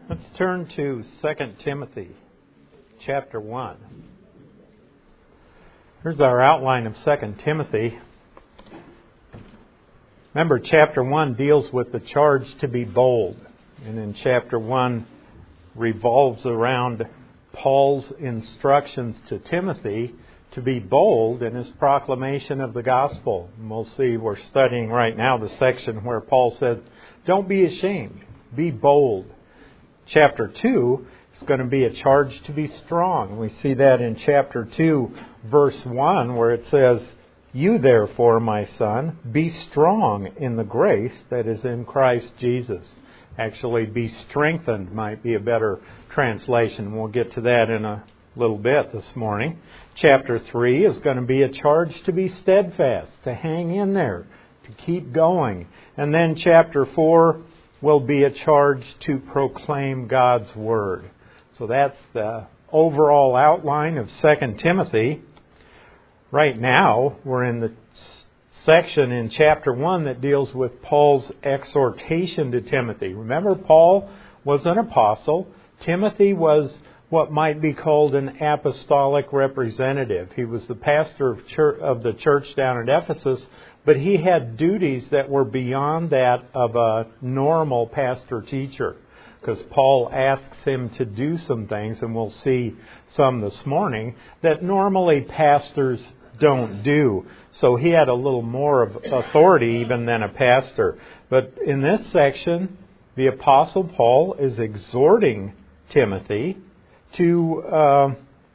Let's turn to 2 Timothy chapter 1. Here's our outline of 2 Timothy. Remember, chapter 1 deals with the charge to be bold. And in chapter 1 revolves around Paul's instructions to Timothy to be bold in his proclamation of the gospel. And we'll see, we're studying right now the section where Paul said, don't be ashamed, be bold. Chapter 2 is going to be a charge to be strong. We see that in chapter 2, verse 1, where it says, you therefore, my son, be strong in the grace that is in Christ Jesus. Actually, be strengthened might be a better translation. We'll get to that in a little bit this morning. Chapter 3 is going to be a charge to be steadfast, to hang in there, to keep going. And then chapter 4 will be a charge to proclaim God's Word. So that's the overall outline of 2 Timothy. Right now, we're in the section in chapter 1 that deals with Paul's exhortation to Timothy. Remember, Paul was an apostle. Timothy was what might be called an apostolic representative. He was the pastor of the church down at Ephesus, but he had duties that were beyond that of a normal pastor-teacher, because Paul asks him to do some things, and we'll see some this morning, that normally pastors don't do. So he had a little more of authority even than a pastor. But in this section, the Apostle Paul is exhorting Timothy to,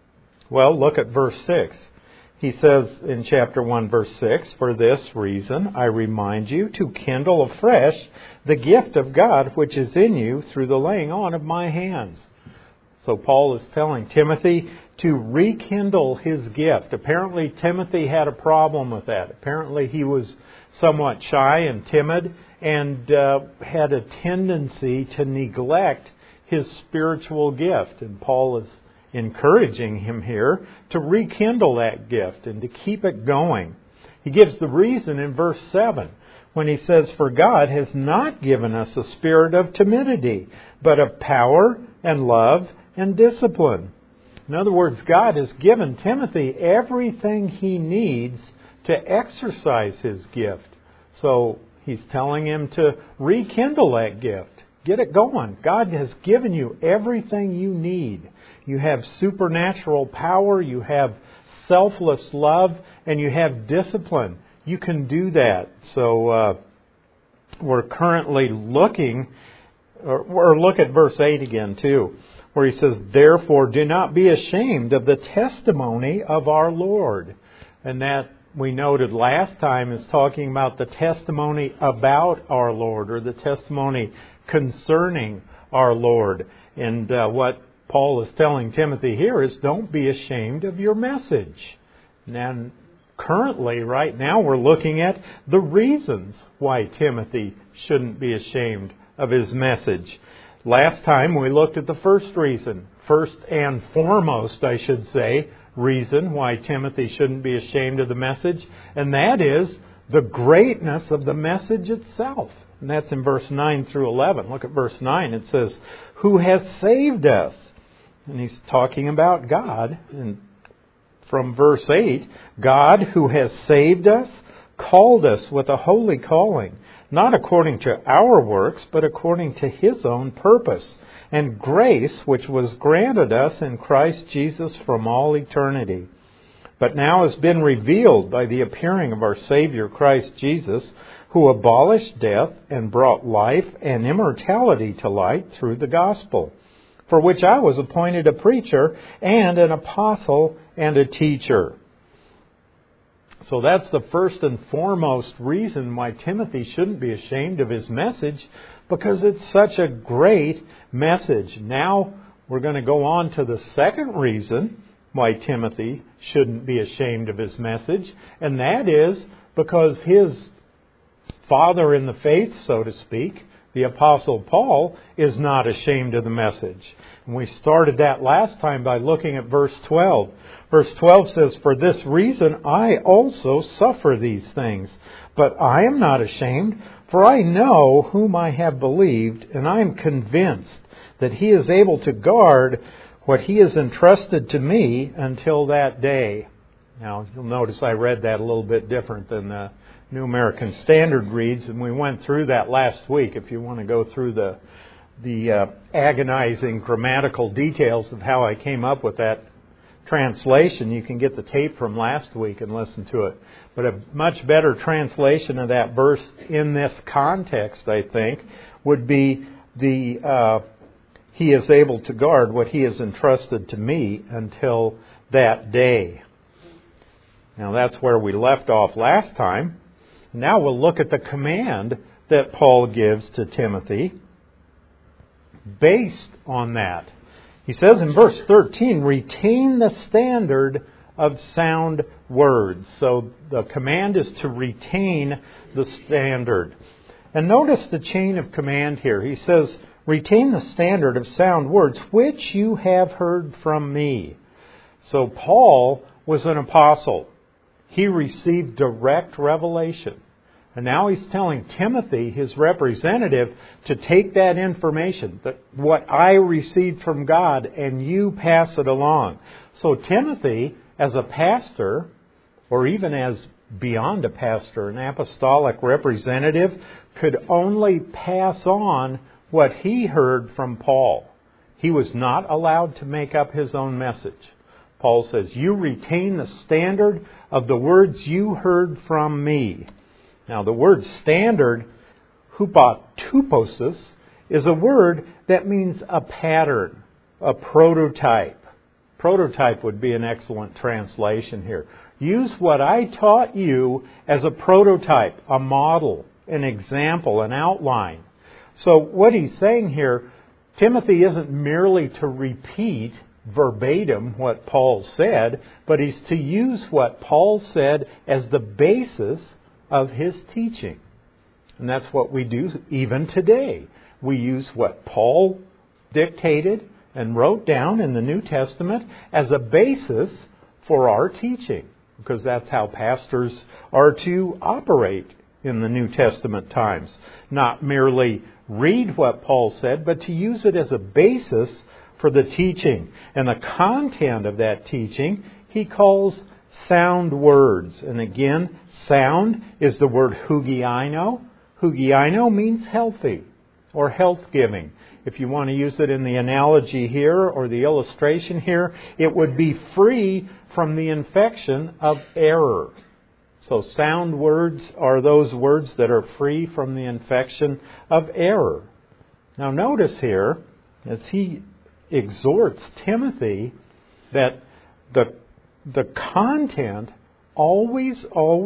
look at verse 6. He says in chapter 1, verse 6, for this reason I remind you to kindle afresh the gift of God which is in you through the laying on of my hands. So Paul is telling Timothy to rekindle his gift. Apparently Timothy had a problem with that. Apparently he was somewhat shy and timid and had a tendency to neglect his spiritual gift. And Paul is encouraging him here to rekindle that gift and to keep it going. He gives the reason in verse 7 when he says, for God has not given us a spirit of timidity, but of power and love and discipline. In other words, God has given Timothy everything he needs to exercise his gift. So he's telling him to rekindle that gift. Get it going. God has given you everything you need. You have supernatural power, you have selfless love, and you have discipline. You can do that. So we're currently looking, or look at verse 8 again too, where he says, therefore do not be ashamed of the testimony of our Lord. And that we noted last time is talking about the testimony about our Lord, or the testimony concerning our Lord. And what Paul is telling Timothy here is don't be ashamed of your message. And currently, right now, we're looking at the reasons why Timothy shouldn't be ashamed of his message. Last time we looked at the first reason, first and foremost, I should say, reason why Timothy shouldn't be ashamed of the message, and that is the greatness of the message itself. And that's in verse 9 through 11. Look at verse 9. It says, who has saved us? And he's talking about God. And from verse 8, God who has saved us, called us with a holy calling, not according to our works, but according to His own purpose, and grace which was granted us in Christ Jesus from all eternity, but now has been revealed by the appearing of our Savior Christ Jesus, who abolished death and brought life and immortality to light through the gospel, for which I was appointed a preacher and an apostle and a teacher. So that's the first and foremost reason why Timothy shouldn't be ashamed of his message, because it's such a great message. Now we're going to go on to the second reason why Timothy shouldn't be ashamed of his message, and that is because his father in the faith, so to speak, the Apostle Paul, is not ashamed of the message. And we started that last time by looking at verse 12. Verse 12 says, for this reason I also suffer these things, but I am not ashamed, For I know whom I have believed, and I am convinced that he is able to guard what he has entrusted to me until that day. Now, you'll notice I read that a little bit different than the New American Standard reads, and we went through that last week. If you want to go through the agonizing grammatical details of how I came up with that translation, you can get the tape from last week and listen to it. But a much better translation of that verse in this context, I think, would be he is able to guard what he has entrusted to me until that day. Now that's where we left off last time. Now we'll look at the command that Paul gives to Timothy based on that. He says in verse 13, retain the standard of sound words. So the command is to retain the standard. And notice the chain of command here. He says, retain the standard of sound words, which you have heard from me. So Paul was an apostle. He received direct revelation. And now he's telling Timothy, his representative, to take that information, that what I received from God, and you pass it along. So Timothy, as a pastor, or even as beyond a pastor, an apostolic representative, could only pass on what he heard from Paul. He was not allowed to make up his own message. Paul says, you retain the standard of the words you heard from me. Now, the word standard, hupotuposis, is a word that means a pattern, a prototype. Prototype would be an excellent translation here. Use what I taught you as a prototype, a model, an example, an outline. So what he's saying here, Timothy isn't merely to repeat verbatim what Paul said, but he's to use what Paul said as the basis of his teaching. And that's what we do even today. We use what Paul dictated and wrote down in the New Testament as a basis for our teaching, because that's how pastors are to operate in the New Testament times. Not merely read what Paul said, but to use it as a basis for the teaching. And the content of that teaching he calls sound words. And again, sound is the word hugiaino. Hugiaino means healthy or health-giving. If you want to use it in the analogy here or the illustration here, it would be free from the infection of error. So sound words are those words that are free from the infection of error. Now notice here, as he exhorts Timothy, that the content always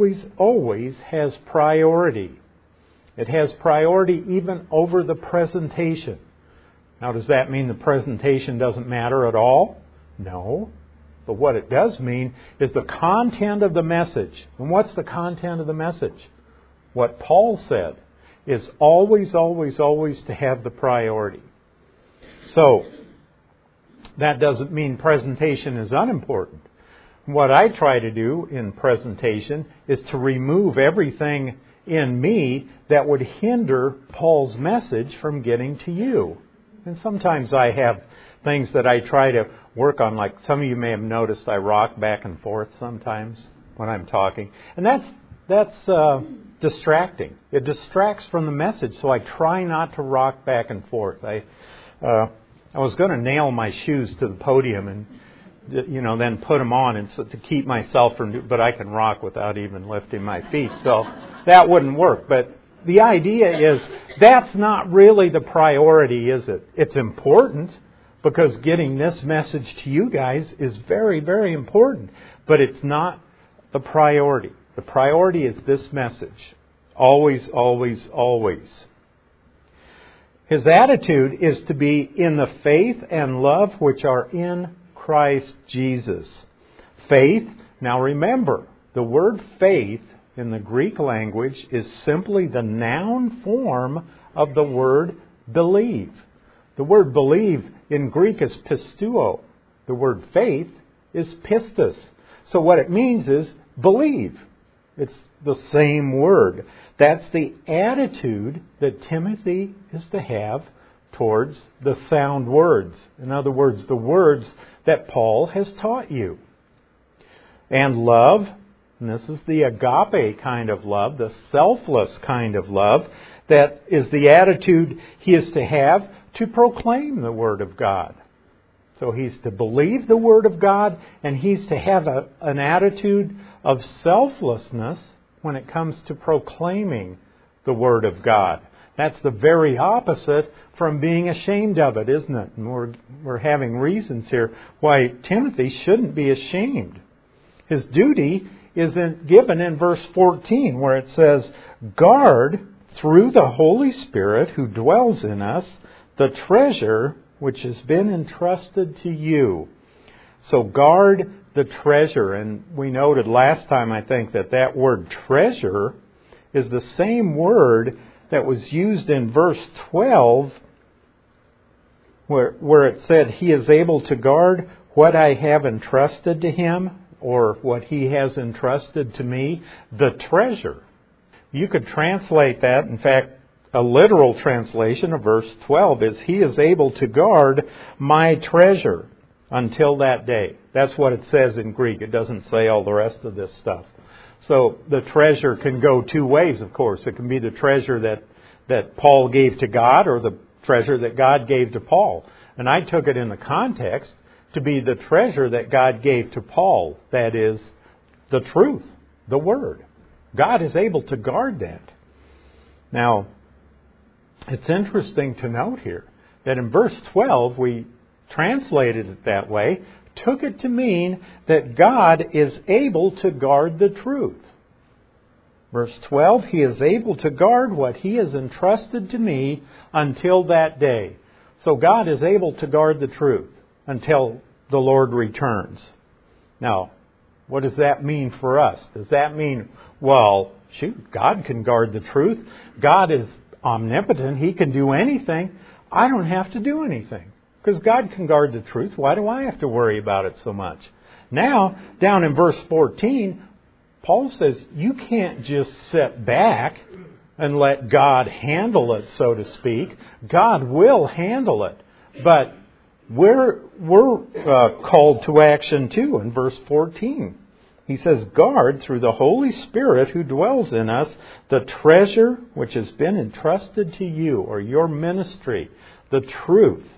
has priority. It has priority even over the presentation. Now, does that mean the presentation doesn't matter at all? No. But what it does mean is the content of the message. And what's the content of the message? What Paul said is always to have the priority. So, that doesn't mean presentation is unimportant. What I try to do in presentation is to remove everything in me that would hinder Paul's message from getting to you. And sometimes I have things that I try to work on, like some of you may have noticed I rock back and forth sometimes when I'm talking. And that's distracting. It distracts from the message, so I try not to rock back and forth. I was going to nail my shoes to the podium and then put them on and so to keep myself from, but I can rock without even lifting my feet. So that wouldn't work. But the idea is that's not really the priority, is it? It's important because getting this message to you guys is very, very important. But it's not the priority. The priority is this message. Always. His attitude is to be in the faith and love which are in Christ Jesus. Faith, now remember, the word faith in the Greek language is simply the noun form of the word believe. The word believe in Greek is pisteuo. The word faith is pistis. So what it means is believe. It's the same word. That's the attitude that Timothy is to have towards the sound words. In other words, the words that Paul has taught you. And love, and this is the agape kind of love, the selfless kind of love, that is the attitude he is to have to proclaim the Word of God. So he's to believe the Word of God, and he's to have an attitude of selflessness when it comes to proclaiming the Word of God. That's the very opposite from being ashamed of it, isn't it? And we're having reasons here why Timothy shouldn't be ashamed. His duty is given in verse 14, where it says, "Guard through the Holy Spirit who dwells in us the treasure which has been entrusted to you." So guard the treasure. And we noted last time, I think, that word treasure is the same word that was used in verse 12, where it said, "He is able to guard what I have entrusted to him," or what he has entrusted to me, the treasure. You could translate that. In fact, a literal translation of verse 12 is, "He is able to guard my treasure until that day." That's what it says in Greek. It doesn't say all the rest of this stuff. So the treasure can go two ways, of course. It can be the treasure that Paul gave to God, or the treasure that God gave to Paul. And I took it in the context to be the treasure that God gave to Paul. That is, the truth, the Word. God is able to guard that. Now, it's interesting to note here that in verse 12, we translated it that way, took it to mean that God is able to guard the truth. Verse 12, "He is able to guard what He has entrusted to me until that day." So God is able to guard the truth until the Lord returns. Now, what does that mean for us? Does that mean, well, shoot, God can guard the truth. God is omnipotent. He can do anything. I don't have to do anything because God can guard the truth. Why do I have to worry about it so much? Now, down in verse 14, Paul says you can't just sit back and let God handle it, so to speak. God will handle it. But we're called to action too in verse 14. He says, "Guard through the Holy Spirit who dwells in us the treasure which has been entrusted to you," or your ministry, the truth.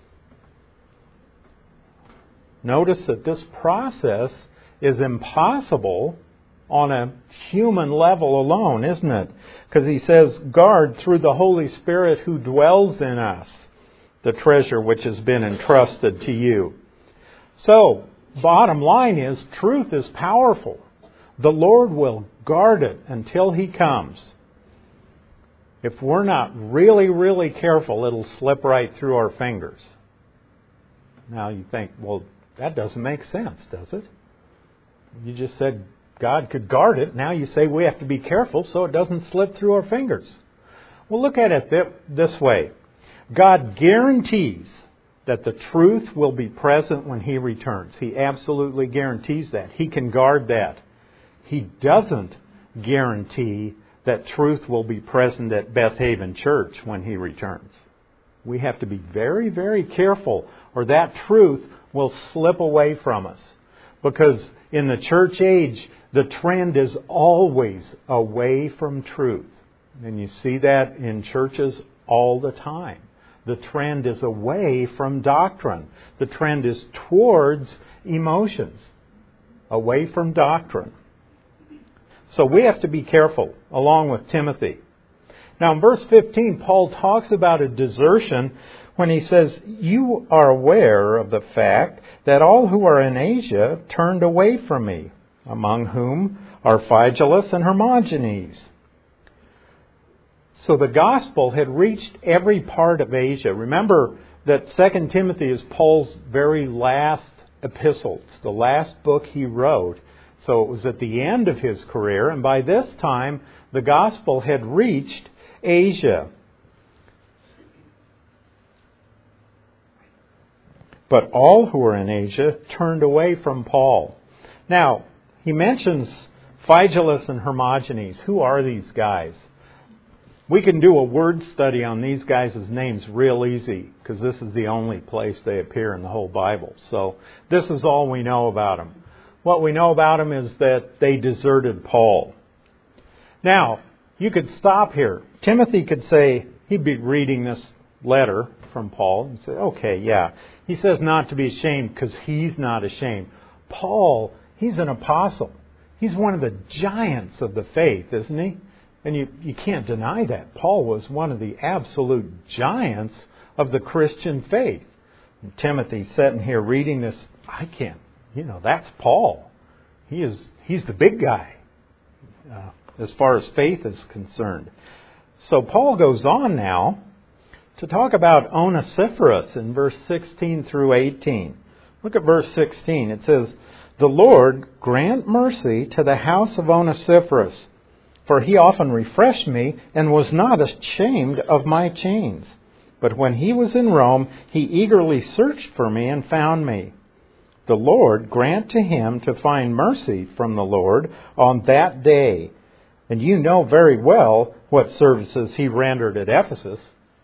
Notice that this process is impossible on a human level alone, isn't it? Because he says, "Guard through the Holy Spirit who dwells in us the treasure which has been entrusted to you." So, bottom line is, truth is powerful. The Lord will guard it until He comes. If we're not really, really careful, it'll slip right through our fingers. Now you think, well, that doesn't make sense, does it? You just said God could guard it. Now you say we have to be careful so it doesn't slip through our fingers. Well, look at it this way. God guarantees that the truth will be present when He returns. He absolutely guarantees that. He can guard that. He doesn't guarantee that truth will be present at Beth Haven Church when He returns. We have to be very, very careful, or that truth will slip away from us. Because in the church age, the trend is always away from truth. And you see that in churches all the time. The trend is away from doctrine. The trend is towards emotions, away from doctrine. So we have to be careful, along with Timothy. Now in verse 15, Paul talks about a desertion when he says, "You are aware of the fact that all who are in Asia turned away from me, among whom are Phygelus and Hermogenes." So the gospel had reached every part of Asia. Remember that 2 Timothy is Paul's very last epistle. It's the last book he wrote. So it was at the end of his career. And by this time, the gospel had reached Asia. But all who were in Asia turned away from Paul. Now, he mentions Phygelus and Hermogenes, who are these guys? We can do a word study on these guys' names real easy, because this is the only place they appear in the whole Bible. So this is all we know about them. What we know about them is that they deserted Paul. Now, you could stop here. Timothy could say, he'd be reading this letter from Paul and say, okay, yeah. He says not to be ashamed because he's not ashamed. Paul, he's an apostle. He's one of the giants of the faith, isn't he? And you can't deny that. Paul was one of the absolute giants of the Christian faith. And Timothy sitting here reading this, I can't. That's Paul. He's the big guy as far as faith is concerned. So Paul goes on now to talk about Onesiphorus in verse 16 through 18. Look at verse 16. It says, "The Lord grant mercy to the house of Onesiphorus, for he often refreshed me and was not ashamed of my chains. But when he was in Rome, he eagerly searched for me and found me. The Lord grant to him to find mercy from the Lord on that day. And you know very well what services he rendered at Ephesus."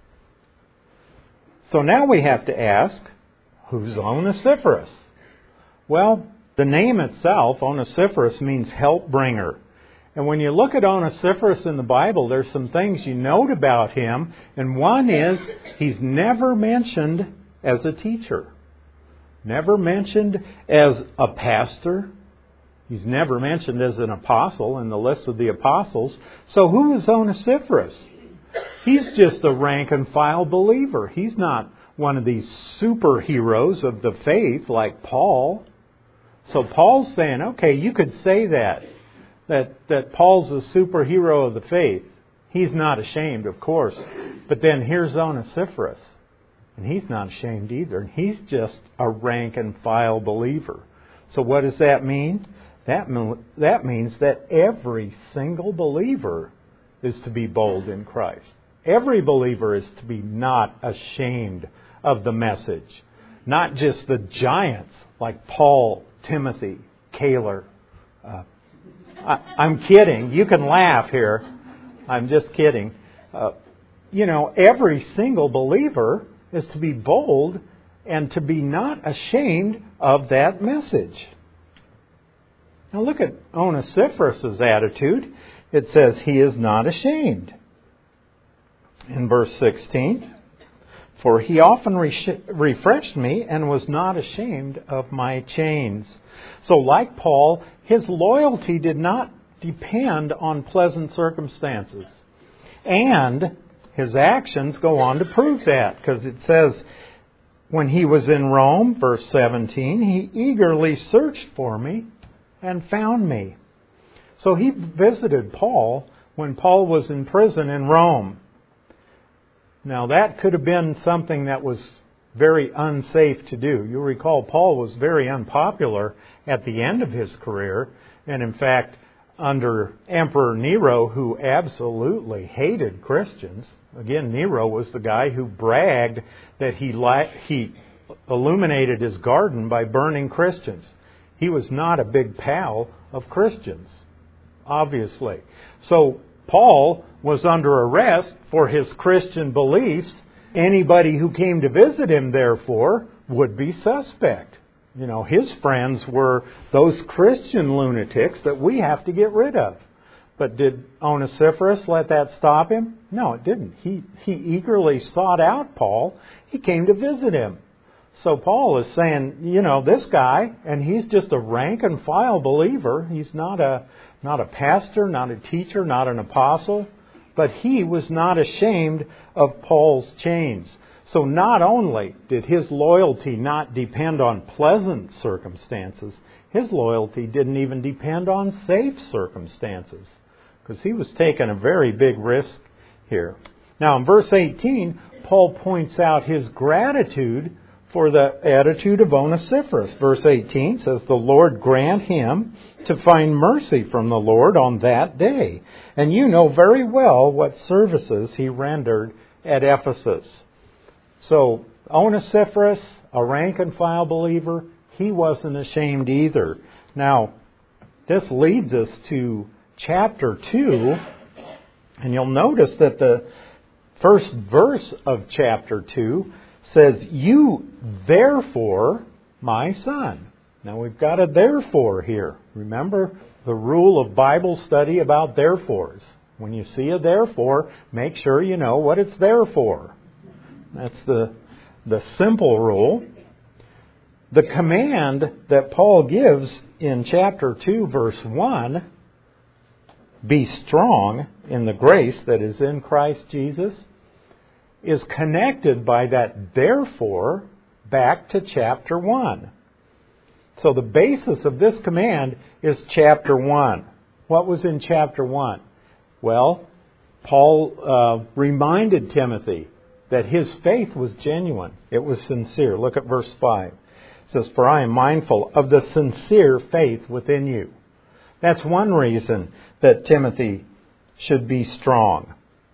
So now we have to ask, who's Onesiphorus? Well, the name itself, Onesiphorus, means help bringer. And when you look at Onesiphorus in the Bible, there's some things you note about him. And one is, he's never mentioned as a teacher. Never mentioned as a pastor. He's never mentioned as an apostle in the list of the apostles. So who is Onesiphorus? He's just a rank and file believer. He's not one of these superheroes of the faith like Paul. So Paul's saying, okay, you could say that Paul's a superhero of the faith. He's not ashamed, of course. But then here's Onesiphorus. And he's not ashamed either. He's just a rank and file believer. So what does that mean? That means that every single believer is to be bold in Christ. Every believer is to be not ashamed of the message. Not just the giants like Paul, Timothy, Kaler. I'm kidding. You can laugh here. I'm just kidding. Every single believer is to be bold and to be not ashamed of that message. Now look at Onesiphorus' attitude. It says he is not ashamed. In verse 16, "For he often refreshed me and was not ashamed of my chains." So like Paul, his loyalty did not depend on pleasant circumstances. And his actions go on to prove that, because it says, when he was in Rome, verse 17, he eagerly searched for me and found me. So he visited Paul when Paul was in prison in Rome. Now that could have been something that was very unsafe to do. You'll recall Paul was very unpopular at the end of his career. And in fact, under Emperor Nero, who absolutely hated Christians. Again, Nero was the guy who bragged that he illuminated his garden by burning Christians. He was not a big pal of Christians, obviously. So Paul was under arrest for his Christian beliefs. Anybody who came to visit him, therefore, would be suspect. His friends were those Christian lunatics that we have to get rid of. But did Onesiphorus let that stop him? No, it didn't. He eagerly sought out Paul. He came to visit him. So Paul is saying, this guy, and he's just a rank and file believer. He's not a pastor, not a teacher, not an apostle. But he was not ashamed of Paul's chains. So not only did his loyalty not depend on pleasant circumstances, his loyalty didn't even depend on safe circumstances, because he was taking a very big risk here. Now in verse 18, Paul points out his gratitude for the attitude of Onesiphorus. Verse 18 says, "The Lord grant him to find mercy from the Lord on that day. And you know very well what services he rendered at Ephesus." So Onesiphorus, a rank and file believer, he wasn't ashamed either. Now, This leads us to chapter 2, and you'll notice that the first verse of chapter 2 says, "You therefore, my son." Now we've got a therefore here. Remember the rule of Bible study about therefores. When you see a therefore, make sure you know what it's there for. That's the simple rule. The command that Paul gives in chapter 2, verse 1, "Be strong in the grace that is in Christ Jesus," is connected by that therefore back to chapter 1. So the basis of this command is chapter 1. What was in chapter 1? Well, Paul reminded Timothy that his faith was genuine. It was sincere. Look at verse 5. It says, "For I am mindful of the sincere faith within you." That's one reason that Timothy should be strong.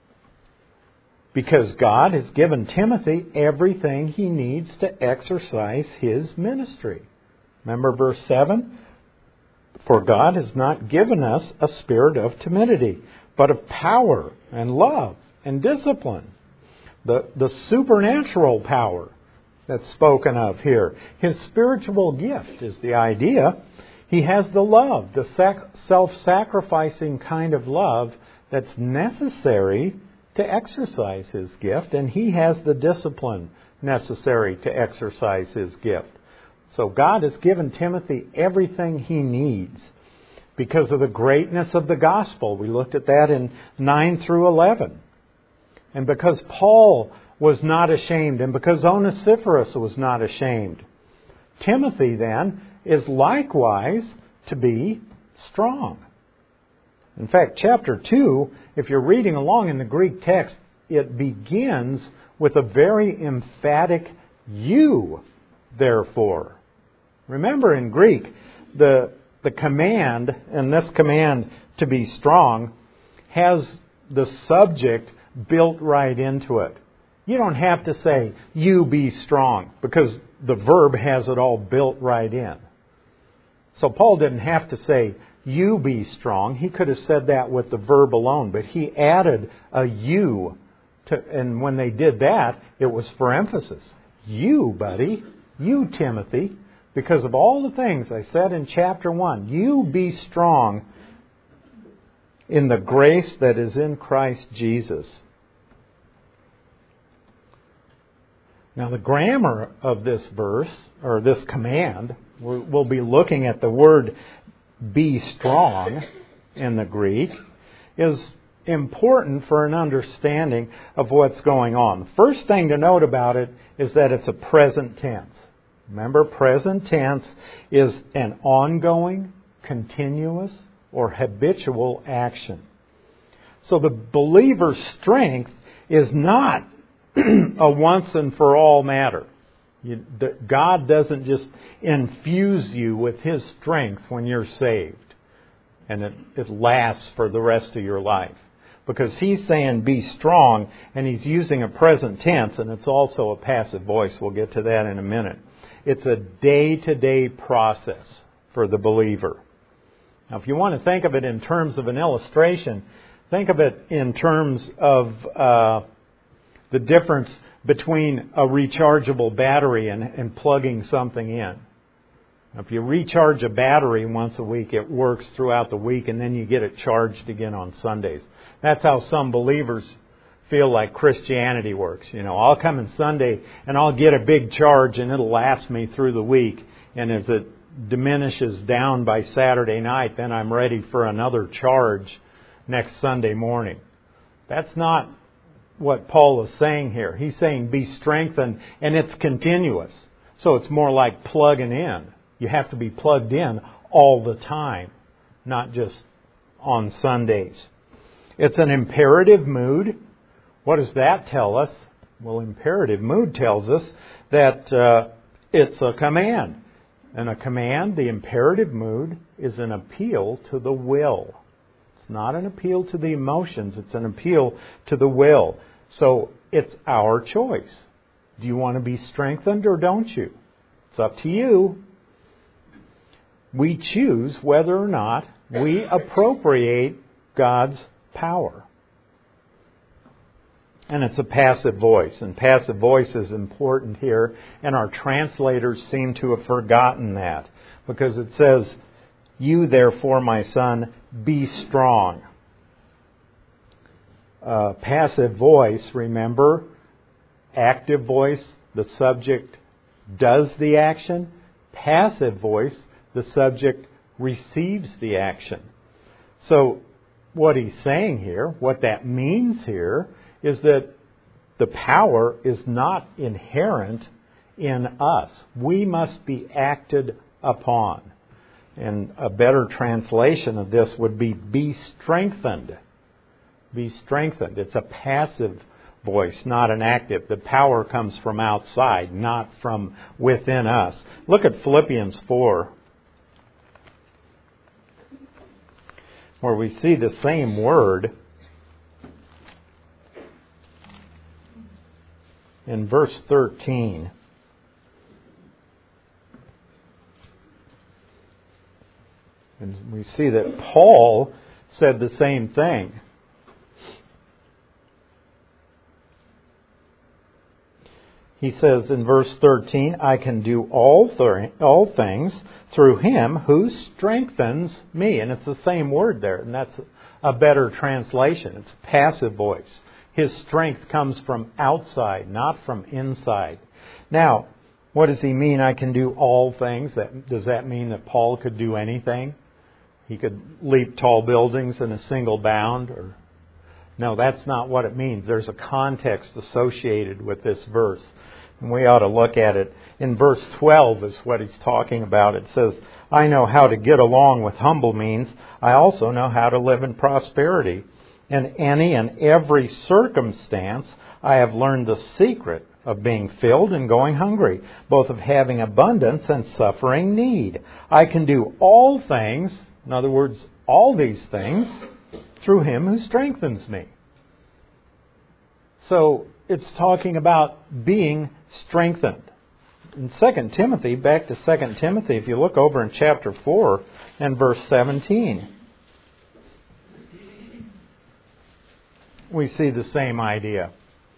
Because God has given Timothy everything he needs to exercise his ministry. Remember verse 7? "For God has not given us a spirit of timidity, but of power and love and discipline." The supernatural power that's spoken of here. His spiritual gift is the idea. He has the love, the self-sacrificing kind of love that's necessary to exercise his gift, and he has the discipline necessary to exercise his gift. So God has given Timothy everything he needs because of the greatness of the gospel. We looked at that in 9 through 11. And because Paul was not ashamed, and because Onesiphorus was not ashamed, Timothy then is likewise to be strong. In fact, chapter 2, if you're reading along in the Greek text, it begins with a very emphatic "you, therefore." Remember in Greek, the command, and this command to be strong, has the subject built right into it. You don't have to say, "You be strong," because the verb has it all built right in. So Paul didn't have to say, "You be strong." He could have said that with the verb alone, but he added a "you" and when they did that, it was for emphasis. You, buddy, you, Timothy, because of all the things I said in chapter 1, you be strong in the grace that is in Christ Jesus. Now, the grammar of this verse, or this command, we'll be looking at the word "be strong" in the Greek, is important for an understanding of what's going on. The first thing to note about it is that it's a present tense. Remember, present tense is an ongoing, continuous, or habitual action. So the believer's strength is not a once and for all matter. God doesn't just infuse you with His strength when you're saved and it lasts for the rest of your life. Because He's saying be strong, and He's using a present tense, and it's also a passive voice. We'll get to that in a minute. It's a day-to-day process for the believer. Now, if you want to think of it in terms of an illustration, think of it in terms of the difference between a rechargeable battery and plugging something in. If you recharge a battery once a week, it works throughout the week, and then you get it charged again on Sundays. That's how some believers feel like Christianity works. You know, I'll come on Sunday and I'll get a big charge and it'll last me through the week. And as it diminishes down by Saturday night, then I'm ready for another charge next Sunday morning. That's not what Paul is saying here. He's saying be strengthened, and it's continuous. So it's more like plugging in. You have to be plugged in all the time, not just on Sundays. It's an imperative mood. What does that tell us? Well, imperative mood tells us that it's a command. And a command, the imperative mood, is an appeal to the will. It's not an appeal to the emotions. It's an appeal to the will. So it's our choice. Do you want to be strengthened or don't you? It's up to you. we choose whether or not we appropriate God's power. And it's a passive voice. And passive voice is important here. And our translators seem to have forgotten that. Because it says, "You therefore, my son, be strong." Passive voice, remember, active voice, the subject does the action. Passive voice, the subject receives the action. So what he's saying here, what that means here, is that the power is not inherent in us. We must be acted upon. And a better translation of this would be strengthened. Be strengthened. It's a passive voice, not an active. The power comes from outside, not from within us. Look at Philippians 4, where we see the same word in verse 13. And we see that Paul said the same thing. He says in verse 13, "I can do all things through Him who strengthens me." And it's the same word there, and that's a better translation. It's a passive voice. His strength comes from outside, not from inside. Now, what does he mean, "I can do all things"? Does that mean that Paul could do anything? He could leap tall buildings in a single bound? No, that's not what it means. There's a context associated with this verse. And we ought to look at it. In verse 12 is what he's talking about. It says, "I know how to get along with humble means. I also know how to live in prosperity. In any and every circumstance, I have learned the secret of being filled and going hungry, both of having abundance and suffering need. I can do all things," in other words, all these things, "through Him who strengthens me." So it's talking about being strengthened. In 2 Timothy, back to 2 Timothy, if you look over in chapter 4 and verse 17, we see the same idea.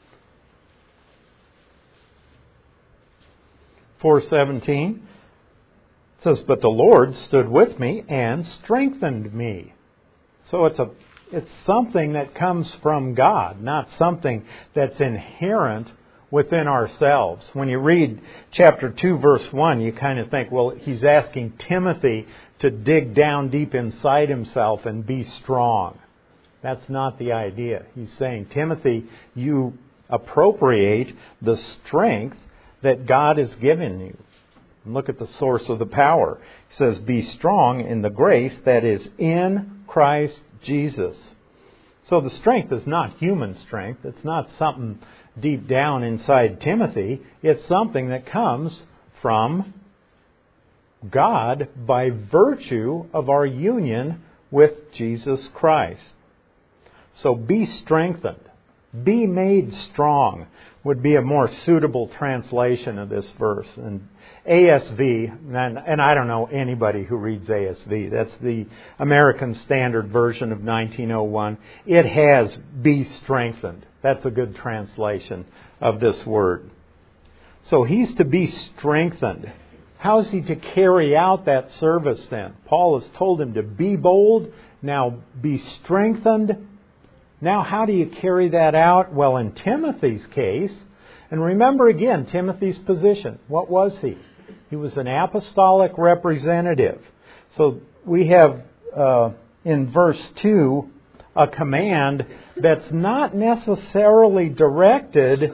4:17 says, "But the Lord stood with me and strengthened me." So it's something that comes from God, not something that's inherent within ourselves. When you read chapter 2, verse 1, you kind of think, well, he's asking Timothy to dig down deep inside himself and be strong. That's not the idea. He's saying, Timothy, you appropriate the strength that God has given you. And look at the source of the power. He says, "Be strong in the grace that is in Christ Jesus." So the strength is not human strength. It's not something deep down inside Timothy. It's something that comes from God by virtue of our union with Jesus Christ. So be strengthened. Be made strong would be a more suitable translation of this verse. And ASV, and I don't know anybody who reads ASV. That's the American Standard Version of 1901. It has "be strengthened." That's a good translation of this word. So he's to be strengthened. How is he to carry out that service then? Paul has told him to be bold. Now be strengthened. Now how do you carry that out? Well, in Timothy's case, and remember again Timothy's position. What was he? He was an apostolic representative. So we have in verse 2 a command that's not necessarily directed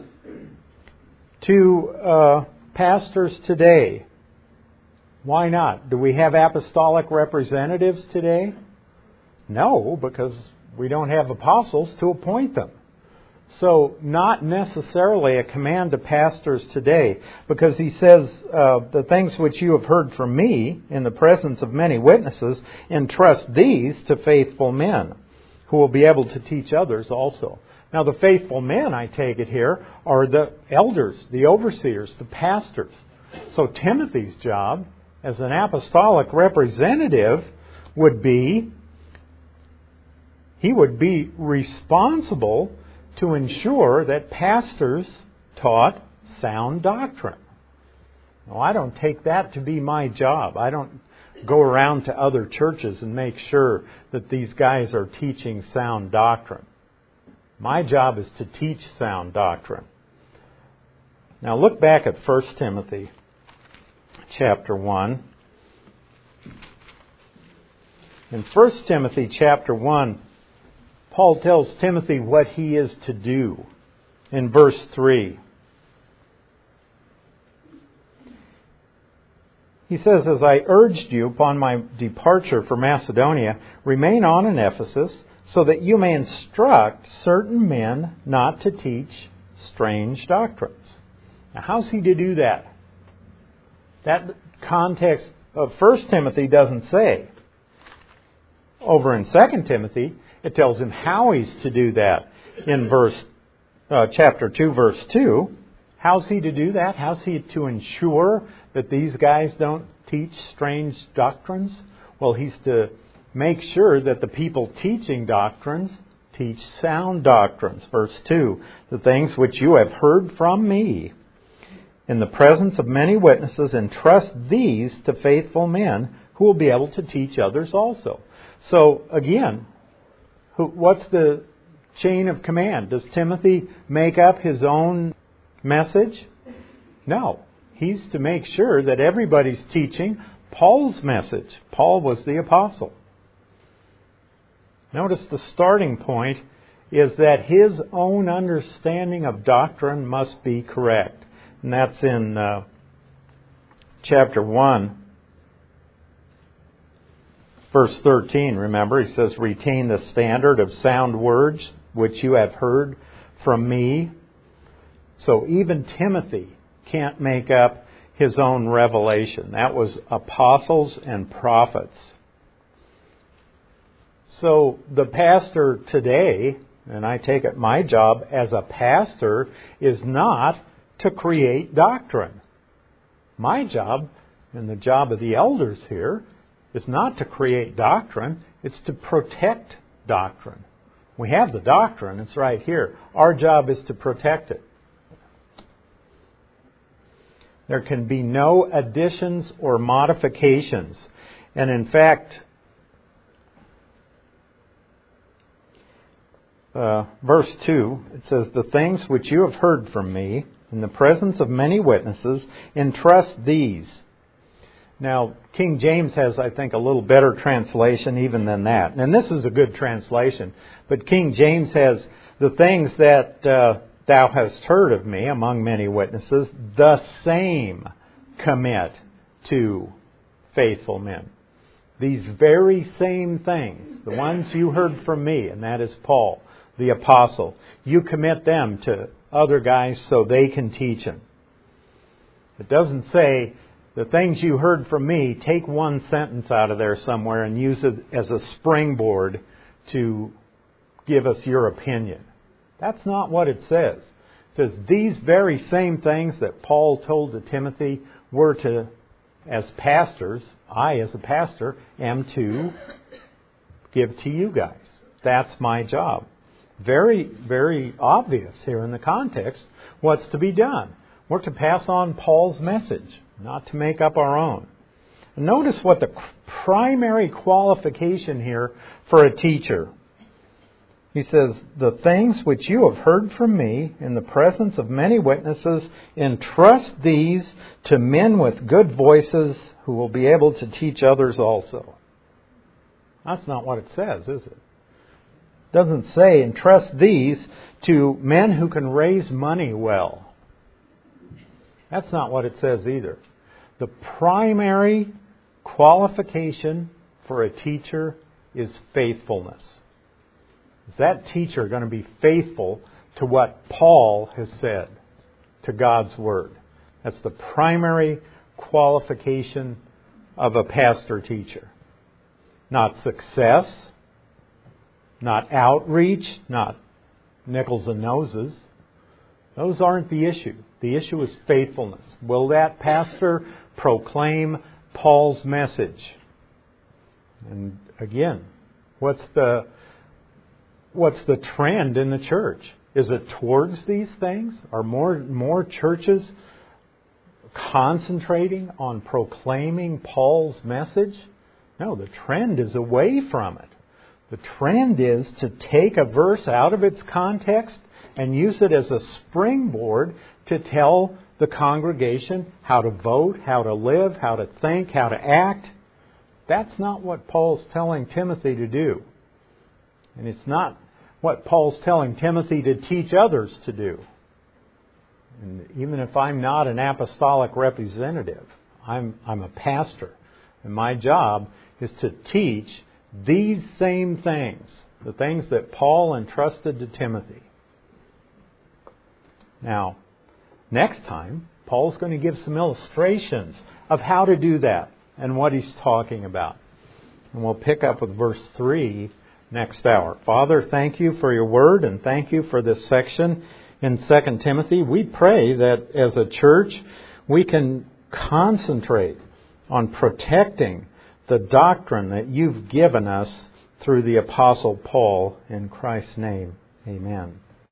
to pastors today. Why not? Do we have apostolic representatives today? No, because we don't have apostles to appoint them. So not necessarily a command to pastors today, because he says, "The things which you have heard from me in the presence of many witnesses, entrust these to faithful men, who will be able to teach others also." Now the faithful men, I take it here, are the elders, the overseers, the pastors. So Timothy's job as an apostolic representative would be, he would be responsible to ensure that pastors taught sound doctrine. Now, I don't take that to be my job. I don't go around to other churches and make sure that these guys are teaching sound doctrine. My job is to teach sound doctrine. Now look back at 1 Timothy chapter 1. In 1 Timothy chapter 1, Paul tells Timothy what he is to do in verse 3. He says, "As I urged you upon my departure for Macedonia, remain on in Ephesus, so that you may instruct certain men not to teach strange doctrines." Now, how's he to do that? That context of 1 Timothy doesn't say. Over in 2 Timothy, it tells him how he's to do that. In chapter 2, verse 2, how's he to do that? How's he to ensure that these guys don't teach strange doctrines? Well, he's to make sure that the people teaching doctrines teach sound doctrines. Verse 2, "The things which you have heard from me in the presence of many witnesses, entrust these to faithful men who will be able to teach others also." So, again, what's the chain of command? Does Timothy make up his own message? No. He's to make sure that everybody's teaching Paul's message. Paul was the apostle. Notice the starting point is that his own understanding of doctrine must be correct. And that's in chapter 1, verse 13. Remember, he says, "Retain the standard of sound words which you have heard from me." So even Timothy can't make up his own revelation. That was apostles and prophets. So the pastor today, and I take it my job as a pastor, is not to create doctrine. My job, and the job of the elders here, is not to create doctrine. It's to protect doctrine. We have the doctrine. It's right here. Our job is to protect it. There can be no additions or modifications. And in fact, verse 2, it says, "The things which you have heard from me in the presence of many witnesses, entrust these." Now, King James has, I think, a little better translation even than that. And this is a good translation. But King James has, "The things that thou hast heard of me among many witnesses, the same commit to faithful men." These very same things, the ones you heard from me, and that is Paul, the apostle, you commit them to other guys so they can teach them. It doesn't say, "The things you heard from me," take one sentence out of there somewhere and use it as a springboard to give us your opinion. That's not what it says. It says these very same things that Paul told to Timothy were to, as pastors, I as a pastor am to give to you guys. That's my job. Very, very obvious here in the context what's to be done. We're to pass on Paul's message, not to make up our own. Notice what the primary qualification here for a teacher. He says, "The things which you have heard from me in the presence of many witnesses, entrust these to men with good voices who will be able to teach others also." That's not what it says, is it? It doesn't say entrust these to men who can raise money well. That's not what it says either. The primary qualification for a teacher is faithfulness. Is that teacher going to be faithful to what Paul has said, to God's Word? That's the primary qualification of a pastor-teacher. Not success, not outreach, not nickels and noses. Those aren't the issue. The issue is faithfulness. Will that pastor proclaim Paul's message. And again, what's the trend in the church? Is it towards these things? Are more churches concentrating on proclaiming Paul's message? No, the trend is away from it. The trend is to take a verse out of its context and use it as a springboard to tell the congregation how to vote, how to live, how to think, how to act. That's not what Paul's telling Timothy to do. And it's not what Paul's telling Timothy to teach others to do. And even if I'm not an apostolic representative, I'm a pastor. And my job is to teach these same things, the things that Paul entrusted to Timothy. Now, next time, Paul's going to give some illustrations of how to do that and what he's talking about. And we'll pick up with verse 3 next hour. Father, thank you for your word and thank you for this section in 2 Timothy. We pray that as a church we can concentrate on protecting the doctrine that you've given us through the Apostle Paul. In Christ's name, amen.